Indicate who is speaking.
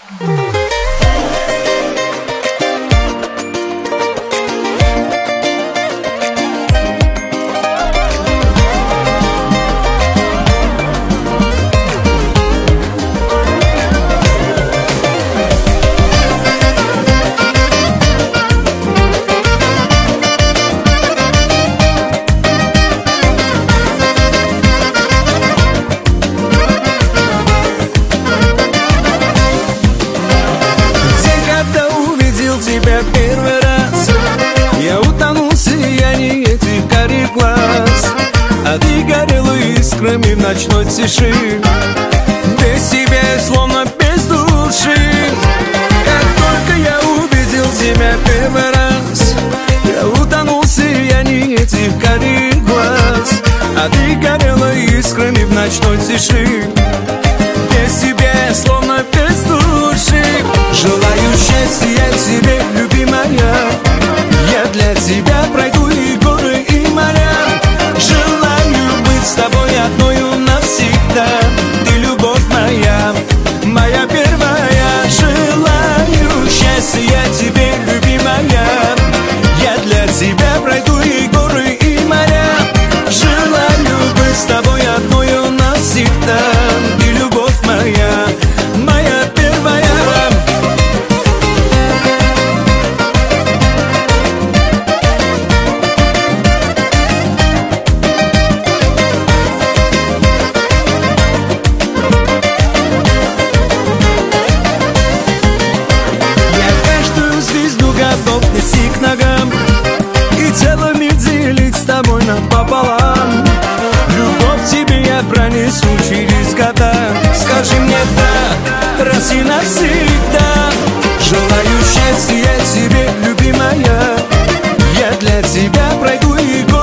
Speaker 1: Тебя первый раз я утонул в сиянии этих карих глаз, а ты горела искрами в ночной тиши, без тебя словно без души. Как только я увидел тебя первый раз, я утонул в сиянии этих карих глаз, а ты горела искрами в ночной тиши, без тебя словно без души. Желаю счастья тебе, любимая, я для тебя пройду и горы, и моря. Желаю быть с тобой одною навсегда, ты любовь моя, моя первая. Желаю счастья тебе, любимая, я для тебя пройду и горы, и моря. Желаю быть с тобой одною навсегда, ты любовь моя, моя первая. Готов нести к ногам и целый мир делить с тобой напополам. Любовь тебе я пронесу через года. Скажи мне да, раз и навсегда. Желаю счастья тебе, любимая, я для тебя пройду и